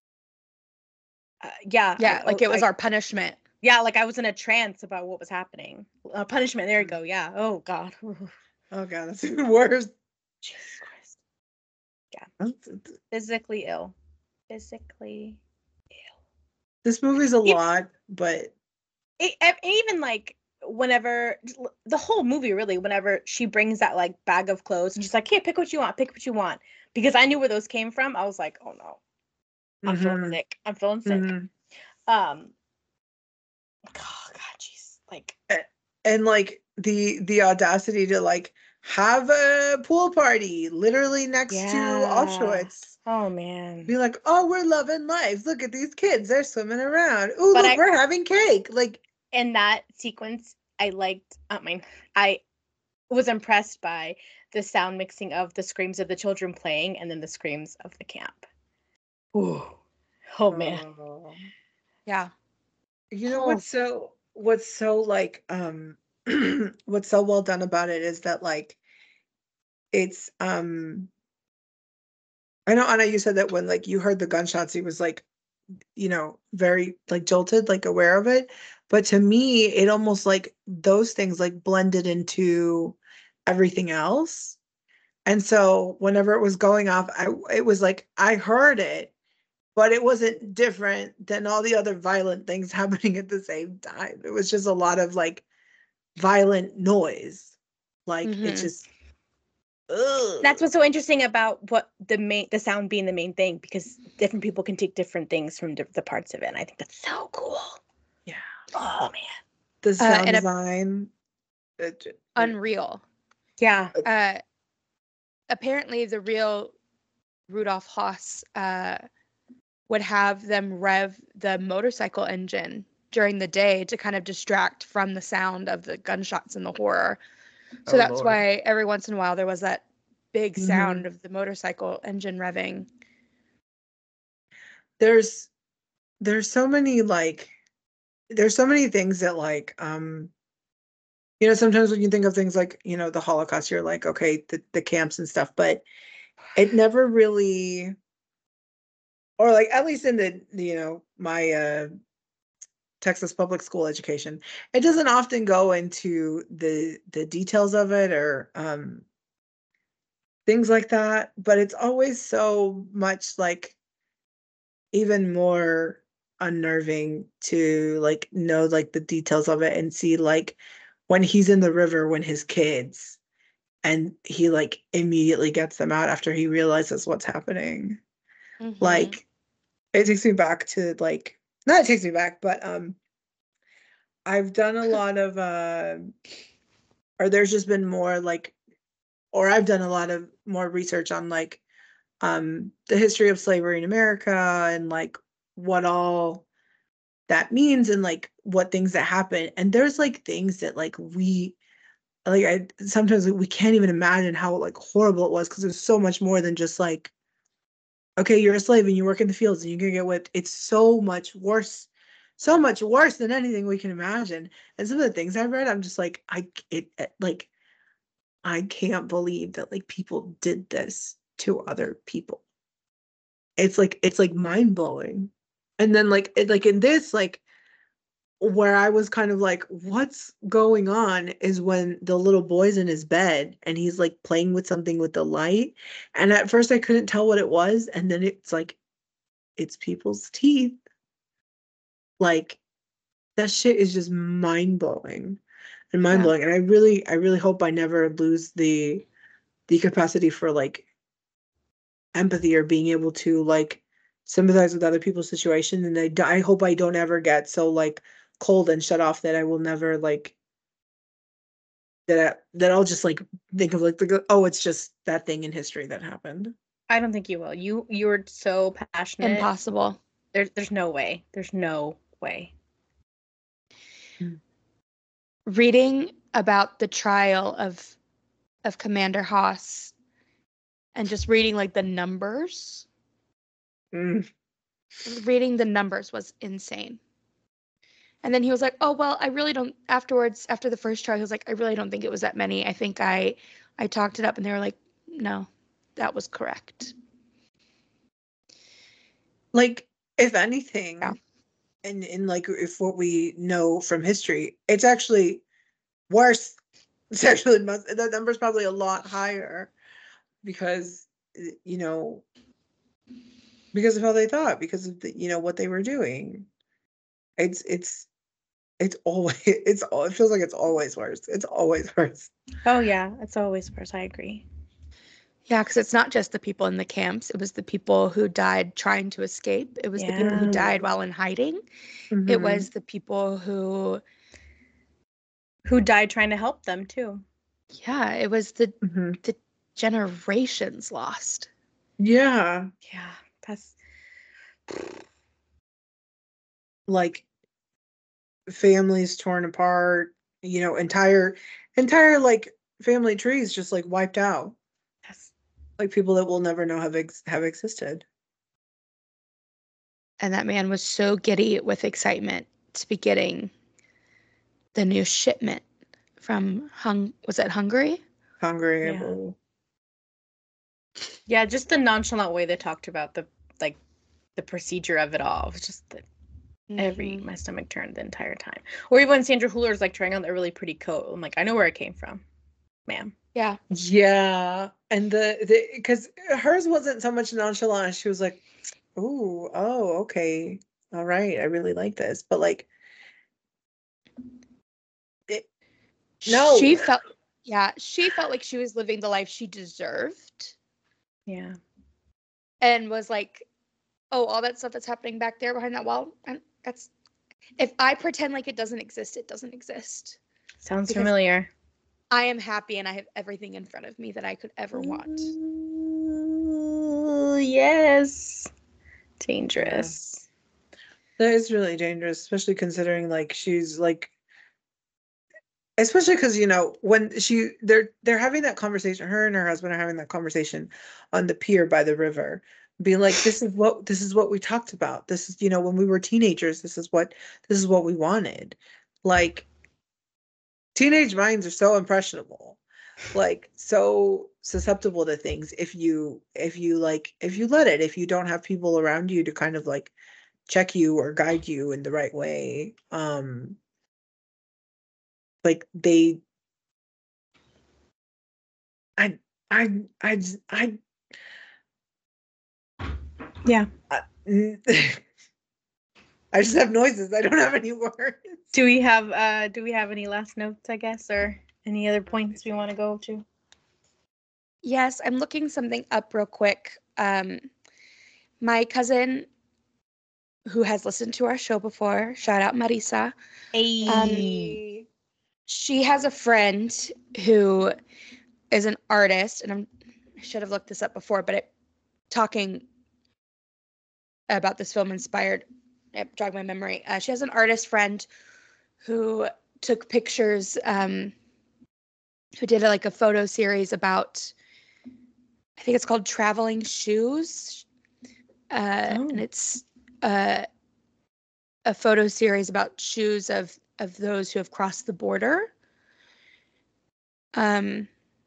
Like it was our punishment. Yeah, like I was in a trance about what was happening. Punishment. There you go. Yeah. Oh God. Oh God, that's even worse. Jesus Christ. Yeah. Physically ill. This movie's a lot, but even like whenever the whole movie really, whenever she brings that like bag of clothes and she's like, "Hey, pick what you want," because I knew where those came from. I was like, "Oh no, I'm feeling sick. I'm feeling sick." Oh God, jeez, like, and like the audacity to like have a pool party literally next to Auschwitz. Oh man. Be like, oh, we're loving life. Look at these kids. They're swimming around. Oh, look, we're having cake. Like in that sequence, I was impressed by the sound mixing of the screams of the children playing and then the screams of the camp. Ooh. Oh man. Yeah. You know what's so like what's so well done about it is that like it's I know, Anna, you said that when like you heard the gunshots, he was like, very like jolted, like aware of it. But to me, it almost like those things like blended into everything else. And so whenever it was going off, it was like I heard it, but it wasn't different than all the other violent things happening at the same time. It was just a lot of like violent noise. Like it's just ugh. That's what's so interesting about what the sound being the main thing, because different people can take different things from the parts of it. And I think that's so cool. Yeah. Oh man. The sound design. Unreal. Yeah. Apparently the real Rudolf Haas would have them rev the motorcycle engine during the day to kind of distract from the sound of the gunshots and the horror. So that's Lord. Why every once in a while there was that big sound of the motorcycle engine revving. There's so many there's so many things that sometimes when you think of things like, the Holocaust, you're like, okay, the camps and stuff, but it never really, or like at least in the my Texas public school education, it doesn't often go into the details of it or things like that, but it's always so much like even more unnerving to like know like the details of it and see like when he's in the river when his kids and he like immediately gets them out after he realizes what's happening. Like it takes me back to like, not it takes me back, but I've done a lot of or there's just been more like, or I've done a lot of more research on like the history of slavery in America and like what all that means and like what things that happen. And there's like things that like sometimes we can't even imagine how like horrible it was, because there's so much more than just like, okay, you're a slave and you work in the fields and you're gonna get whipped. It's so much worse than anything we can imagine. And some of the things I've read, I'm just like, I can't believe that like people did this to other people. It's like mind blowing. And then like in this, like where I was kind of like, what's going on is when the little boy's in his bed and he's like playing with something with the light. And at first I couldn't tell what it was. And then it's like, it's people's teeth. Like that shit is just mind blowing. And mind blowing. And I really hope I never lose the capacity for like empathy or being able to like sympathize with other people's situation. And I hope I don't ever get so like cold and shut off that I will never like that I'll just like think of like oh, it's just that thing in history that happened. I don't think you will. You were so passionate. Impossible. There's no way. There's no way. Reading about the trial of Commander Haas and just reading like the numbers. Reading the numbers was insane. And then he was like, oh, well, I really don't, afterwards, after the first trial, he was like, I really don't think it was that many. I think I talked it up. And they were like, no, that was correct. Like, if anything, yeah. And like, if what we know from history, it's actually worse. It's actually, the number's probably a lot higher because, because of how they thought, because of the, what they were doing. It's always, it feels like it's always worse. It's always worse. Oh yeah, it's always worse. I agree. Yeah, because it's not just the people in the camps. It was the people who died trying to escape. It was the people who died while in hiding. It was the people who died trying to help them too. Yeah, it was the generations lost. Yeah. Yeah, that's like families torn apart, entire like family trees just like wiped out. Yes. Like people that we'll never know have existed. And that man was so giddy with excitement to be getting the new shipment from was it Hungary? Hungary, yeah. Yeah, just the nonchalant way they talked about the procedure of it all. It was just my stomach turned the entire time. Or even when Sandra Hüller's like trying on that really pretty coat. I'm like, I know where it came from, ma'am. Yeah. Yeah. And because hers wasn't so much nonchalant. She was like, ooh, oh, okay. All right. I really like this. But like, no. She felt like she was living the life she deserved. Yeah. And was like, oh, all that stuff that's happening back there behind that wall, and that's, if I pretend like it doesn't exist, it doesn't exist. Sounds familiar. I am happy and I have everything in front of me that I could ever want. Yes. Dangerous. Yeah. That is really dangerous, especially considering like she's like, especially because, you know, when they're having that conversation, her and her husband are having that conversation on the pier by the river, being like, this is what we talked about. This is, you know, when we were teenagers, this is what we wanted. Like, teenage minds are so impressionable, like so susceptible to things if you let it, if you don't have people around you to kind of like check you or guide you in the right way. Like they I Yeah. I just have noises. I don't have any words. Do we have any last notes, I guess, or any other points we want to go to? Yes, I'm looking something up real quick. My cousin, who has listened to our show before, shout out Marisa. Hey. She has a friend who is an artist, and I should have looked this up before, but talking about this film inspired, it jogged my memory. She has an artist friend who took pictures, who did like a photo series about, I think it's called Traveling Shoes. And it's a photo series about shoes of those who have crossed the border. And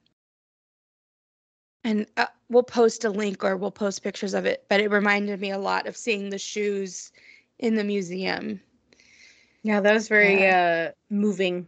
we'll post a link, or we'll post pictures of it, but it reminded me a lot of seeing the shoes in the museum. Yeah, that was very moving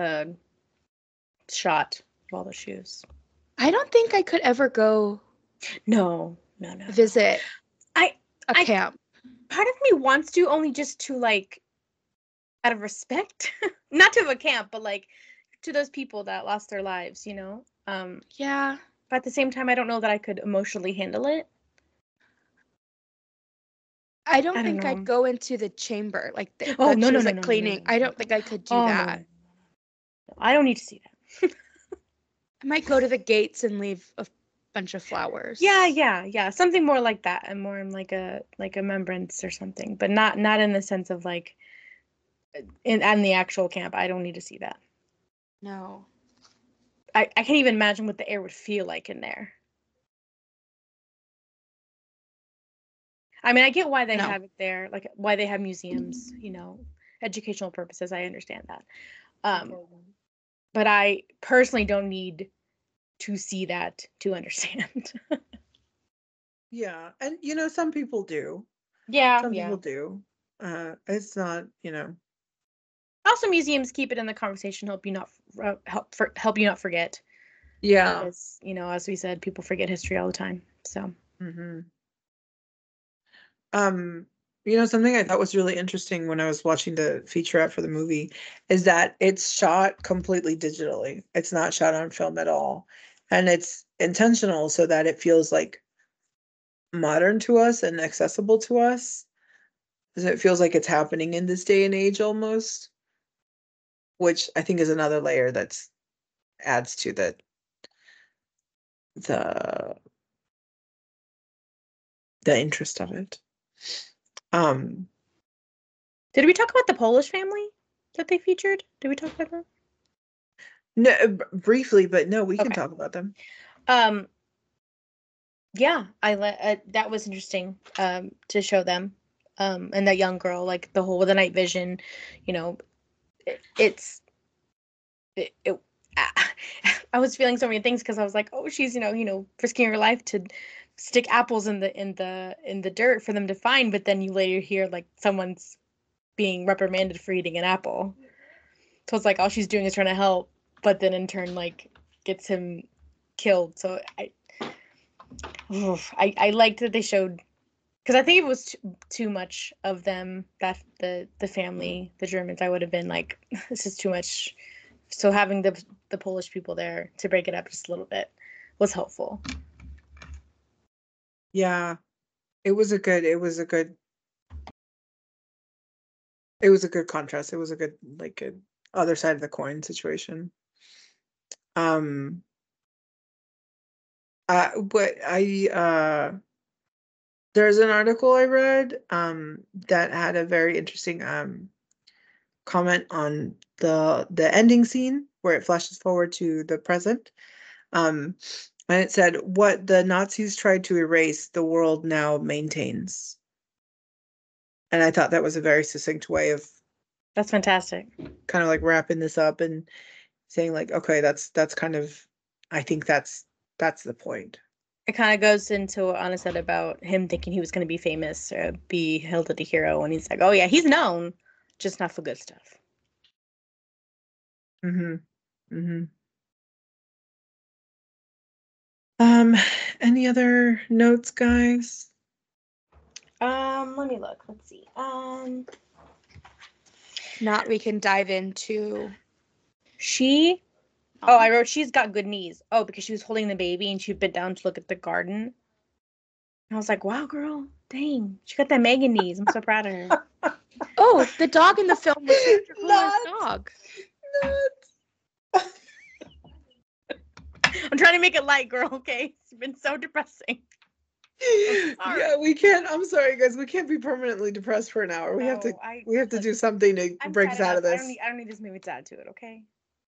shot of all the shoes. I don't think I could ever go visit a camp. Part of me wants to, only just to like, out of respect, not to a camp, but like to those people that lost their lives, you know? Yeah. But at the same time, I don't know that I could emotionally handle it. I don't think I'd go into the chamber, like cleaning. No. I don't think I could do that. No. I don't need to see that. I might go to the gates and leave a bunch of flowers. Yeah. Something more like that, and more in like a remembrance or something, but not in the sense of like in the actual camp. I don't need to see that. No. I can't even imagine what the air would feel like in there. I mean, I get why they have it there, like why they have museums, you know, educational purposes. I understand that. But I personally don't need to see that to understand. Yeah. And, you know, some people do. Yeah. Some people do. It's not, you know. Also, museums keep it in the conversation, help you not forget. Yeah. Because, you know, as we said, people forget history all the time. So. Mm-hmm. You know, something I thought was really interesting when I was watching the featurette for the movie is that it's shot completely digitally. It's not shot on film at all. And it's intentional so that it feels like modern to us and accessible to us. Because it feels like it's happening in this day and age almost. Which I think is another layer that's adds to the interest of it. Did we talk about the Polish family that they featured? Did we talk about that? No, briefly, but no, we can talk about them. Yeah, that was interesting to show them, and that young girl, like the whole the night vision, you know, I was feeling so many things because I was like, oh, she's risking her life to stick apples in the dirt for them to find, but then you later hear like someone's being reprimanded for eating an apple. So it's like all she's doing is trying to help, but then in turn like gets him killed. So I liked that they showed, because I think it was too much of them, that the family, the Germans. I would have been like, this is too much. So having the Polish people there to break it up just a little bit was helpful. Yeah, it was a good contrast. It was a good other side of the coin situation. There's an article I read that had a very interesting comment on the ending scene where it flashes forward to the present. And it said, what the Nazis tried to erase, the world now maintains. And I thought that was a very succinct way of... That's fantastic. Kind of like wrapping this up and saying like, okay, that's kind of... I think that's the point. It kind of goes into what Anna said about him thinking he was going to be famous or be hailed as a hero. And he's like, oh yeah, he's known, just not for good stuff. Any other notes, guys? Let me look. Let's see. Not we can dive into. I wrote she's got good knees. Oh, because she was holding the baby and she bent down to look at the garden. And I was like, wow, girl, dang, she got that Megan knees. I'm so proud of her. Oh, the dog in the film was Sandra Bullock's dog. I'm trying to make it light, girl, okay? It's been so depressing. Yeah, we can't. I'm sorry, guys. We can't be permanently depressed for an hour. We have to do something to break us out of this. I don't need this movie to add to it, okay?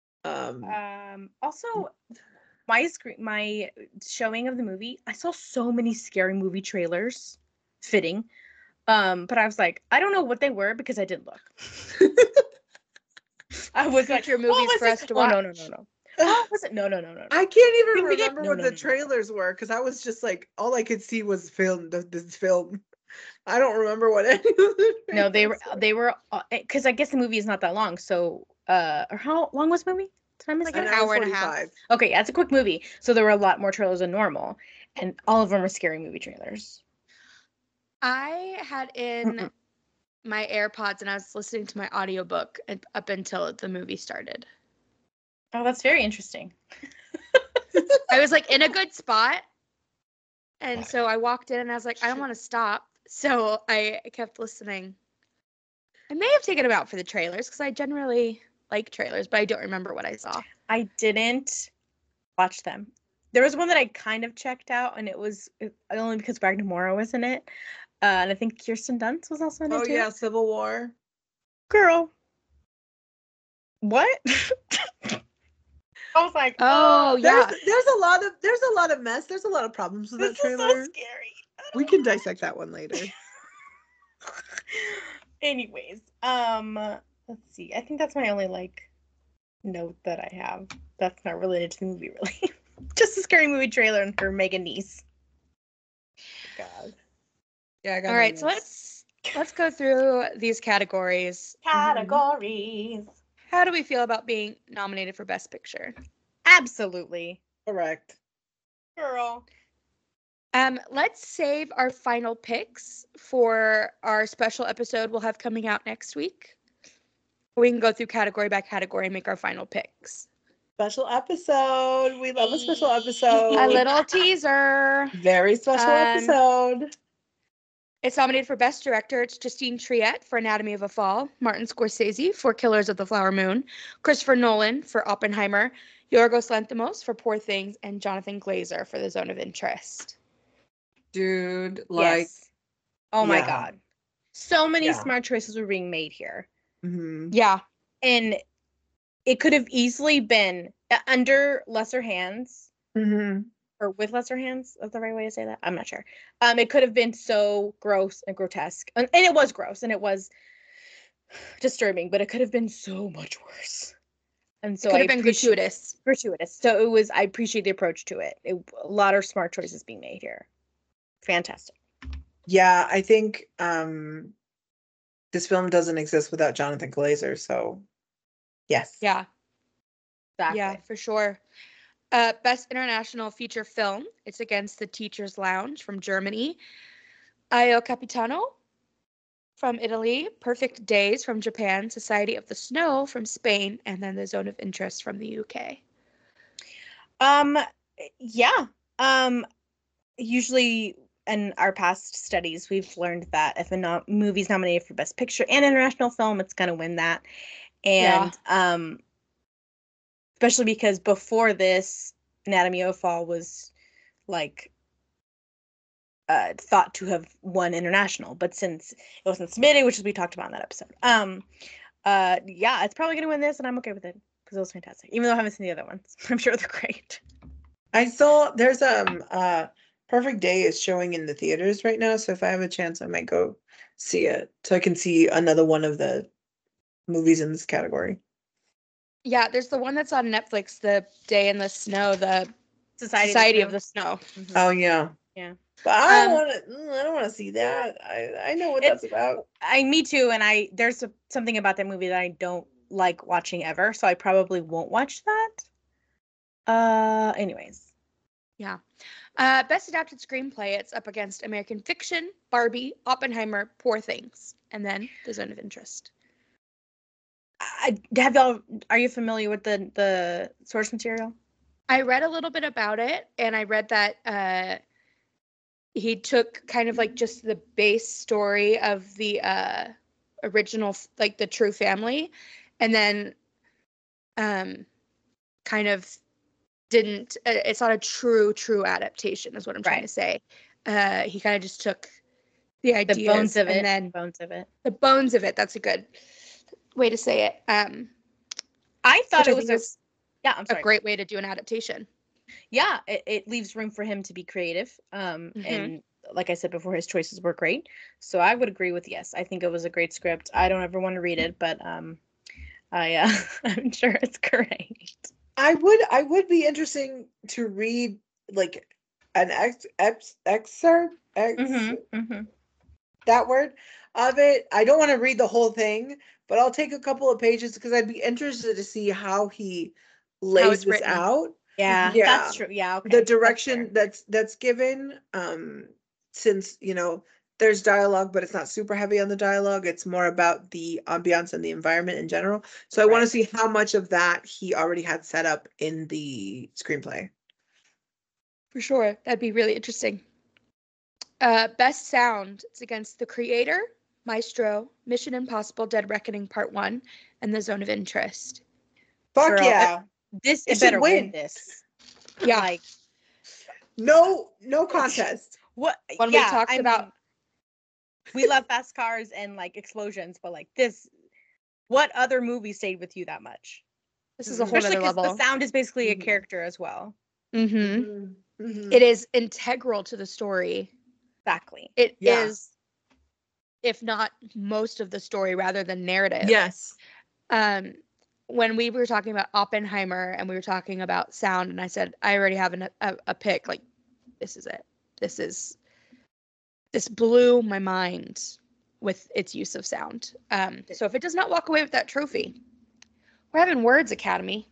Also, my showing of the movie, I saw so many scary movie trailers fitting. But I was like, I don't know what they were because I didn't look. I was like, your movies for us to watch. Oh, no. Oh, was it? No. I can't even remember what the trailers were because I was just like, all I could see was this film. I don't remember what any of the No, they were because I guess the movie is not that long. So, or how long was the movie? Did I miss like an hour and a half? Okay, yeah, it's a quick movie. So there were a lot more trailers than normal, and all of them were scary movie trailers. I had in my AirPods and I was listening to my audiobook up until the movie started. Oh, that's very interesting. I was like in a good spot. And so I walked in and I was like, I don't want to stop. So I kept listening. I may have taken them out for the trailers because I generally like trailers, but I don't remember what I saw. I didn't watch them. There was one that I kind of checked out, and it was only because Wagner Moura was in it. And I think Kirsten Dunst was also in it too. Oh yeah, Civil War. Girl. What? I was like, oh yeah. There's a lot of mess. There's a lot of problems with that trailer. This is so scary. We can dissect that one later. Anyways, let's see. I think that's my only note that I have. That's not related to the movie, really. Just a scary movie trailer and her Megan niece. God. Yeah, I got all right, so let's go through these categories. Categories. How do we feel about being nominated for Best Picture? Absolutely. Correct. Girl. Let's save our final picks for our special episode we'll have coming out next week. We can go through category by category and make our final picks. Special episode. We love a special episode. A little teaser. Very special episode. It's nominated for Best Director. It's Justine Triet for Anatomy of a Fall, Martin Scorsese for Killers of the Flower Moon, Christopher Nolan for Oppenheimer, Yorgos Lanthimos for Poor Things, and Jonathan Glazer for The Zone of Interest. Dude, yes. Oh my God. So many smart choices were being made here. Mm-hmm. Yeah. And it could have easily been under lesser hands. Mm-hmm. Or with lesser hands, is the right way to say that? I'm not sure. It could have been so gross and grotesque. And it was gross and it was disturbing, but it could have been so much worse. And so it could have been gratuitous. So I appreciate the approach to it. A lot of smart choices being made here. Fantastic. Yeah, I think this film doesn't exist without Jonathan Glazer, so yes. Yeah. Exactly. Yeah, for sure. Best International Feature Film. It's against The Teacher's Lounge from Germany. Io Capitano from Italy. Perfect Days from Japan. Society of the Snow from Spain. And then The Zone of Interest from the UK. Yeah. Usually in our past studies, we've learned that if a movie's nominated for Best Picture and International Film, it's going to win that. And especially because before this, Anatomy of a Fall was like thought to have won international, but since it wasn't submitted, which is we talked about in that episode, yeah, it's probably going to win this, and I'm okay with it because it was fantastic. Even though I haven't seen the other ones, I'm sure they're great. I saw there's Perfect Day is showing in the theaters right now, so if I have a chance, I might go see it so I can see another one of the movies in this category. Yeah, there's the one that's on Netflix, The Day in the Snow, the Society of the Snow. Mm-hmm. Oh yeah. Yeah. But I don't want to see that. I know what that's about. Me too, and there's something about that movie that I don't like watching ever, so I probably won't watch that. Anyways. Yeah. Best Adapted Screenplay, it's up against American Fiction, Barbie, Oppenheimer, Poor Things, and then The Zone of Interest. Are you familiar with the source material? I read a little bit about it, and I read that he took kind of like just the base story of the original, like the true family, and then kind of didn't, it's not a true adaptation is what I'm trying to say. He kind of just took the ideas, the bones of and it, then the bones of it. That's a good way to say it. I thought it was a great way to do an adaptation. Yeah, it leaves room for him to be creative. And like I said before, his choices were great. So I would agree with yes. I think it was a great script. I don't ever want to read it, but I'm sure it's great. I would be interesting to read like an excerpt that word of it. I don't want to read the whole thing, but I'll take a couple of pages because I'd be interested to see how he lays this out. Yeah, that's true. Yeah, okay. The direction that's given, since there's dialogue, but it's not super heavy on the dialogue. It's more about the ambiance and the environment in general. So I want to see how much of that he already had set up in the screenplay. For sure. That'd be really interesting. Best Sound. It's against The Creator, Maestro, Mission Impossible Dead Reckoning Part 1, and The Zone of Interest. Fuck yeah. It better win this. Yeah. Like, no contest. When we talked about... we love fast cars and like explosions, but like this, what other movie stayed with you that much? This is a whole other level. The sound is basically a character as well. It is integral to the story. Exactly. It is, if not most of the story, rather than narrative. Yes. When we were talking about Oppenheimer and we were talking about sound, and I said I already have a pick. Like, this is it. This blew my mind with its use of sound. So if it does not walk away with that trophy, we're having words, Academy.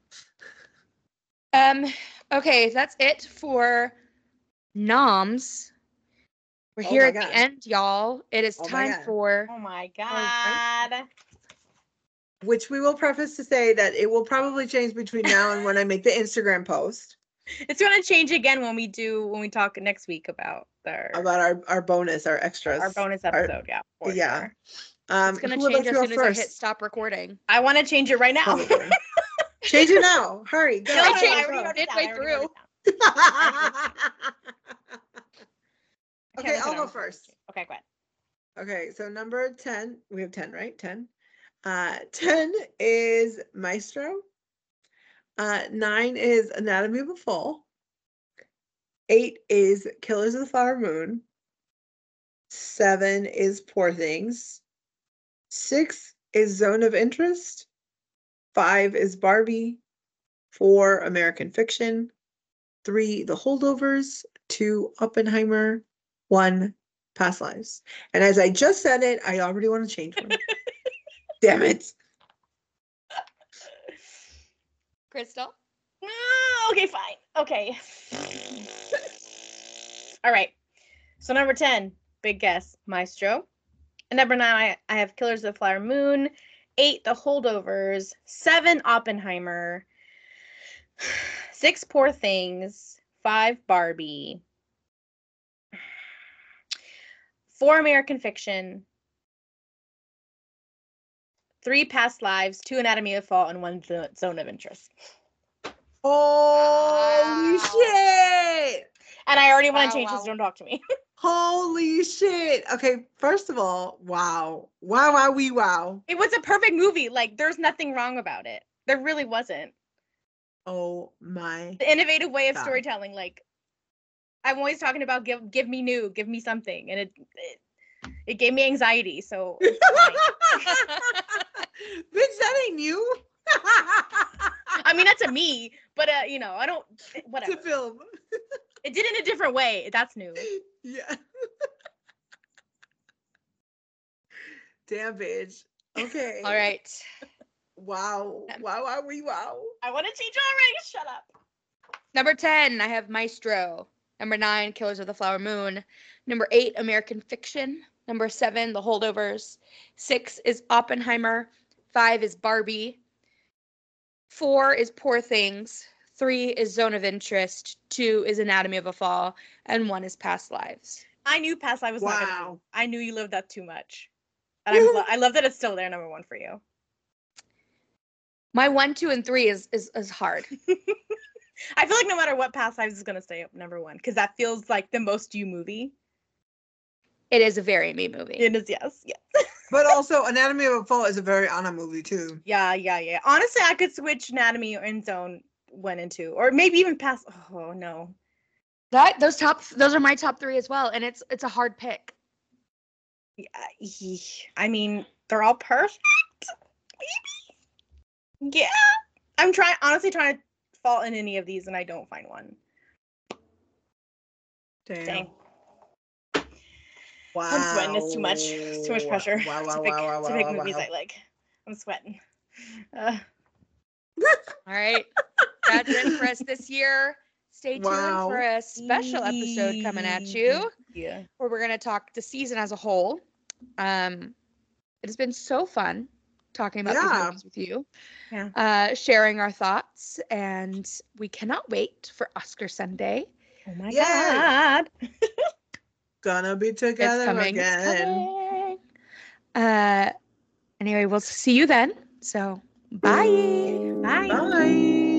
Okay, that's it for noms. We're here at the end, y'all. It is time for... Oh my God. Which we will preface to say that it will probably change between now and when I make the Instagram post. It's going to change again when we talk next week about our bonus, our extras. Our bonus episode, Sure. It's going to change as soon as I hit stop recording. I want to change it right now. Change it now. Hurry. Go. I changed it midway through. Okay, I'll go first. Okay, go ahead. Okay, so number 10, we have 10, right? 10. 10 is Maestro. 9 is Anatomy of a Fall. 8 is Killers of the Flower Moon. 7 is Poor Things. 6 is Zone of Interest. 5 is Barbie. 4, American Fiction. 3, The Holdovers. 2, Oppenheimer. 1, Past Lives. And as I just said it, I already want to change one. Damn it. Crystal? Okay, fine. Okay. All right. So number 10, big guess, Maestro. And number 9, I have Killers of the Flower Moon. 8, The Holdovers. 7, Oppenheimer. 6, Poor Things. 5, Barbie. 4, American Fiction. 3, Past Lives. 2, Anatomy of a Fall, and 1, Zone of Interest. Holy shit! And I already want to change this. Don't talk to me. Holy shit. Okay, first of all, wow. Wow. It was a perfect movie. Like, there's nothing wrong about it. There really wasn't. Oh my. The innovative way of storytelling. Like, I'm always talking about give me new, give me something. And it gave me anxiety. So. Bitch, that ain't new. I mean, that's a me. But, I don't. Whatever. To film. It did it in a different way. That's new. Yeah. Damn, bitch. Okay. All right. Wow. Wow. I want to change already. Shut up. Number 10, I have Maestro. Number 9, Killers of the Flower Moon. Number 8, American Fiction. Number 7, The Holdovers. 6 is Oppenheimer. 5 is Barbie. 4 is Poor Things. 3 is Zone of Interest. 2 is Anatomy of a Fall. And 1 is Past Lives. I knew Past Lives was not gonna. I knew you lived up too much. And I love that it's still there, number 1 for you. My 1, 2, and 3 is hard. I feel like no matter what, Past Lives is gonna stay up number 1 because that feels like the most you movie. It is a very me movie. It is, yes. But also, Anatomy of a Fall is a very Anna movie too. Yeah. Honestly, I could switch Anatomy and Zone 1 and 2, or maybe even Past. Oh no. Those are my top 3 as well, and it's a hard pick. Yeah, I mean, they're all perfect. Maybe. Yeah. I'm honestly trying to fall in any of these, and I don't find one. Dang. Wow. I'm sweating. It's too much. It's too much pressure to pick movies I like. I'm sweating. All right. That's it for us this year. Stay tuned for a special episode coming at you. Yeah. Where we're going to talk the season as a whole. It has been so fun talking about these movies with you. Yeah. Sharing our thoughts. And we cannot wait for Oscar Sunday. Oh my God. Gonna be together again. Anyway, we'll see you then. So, bye. Bye.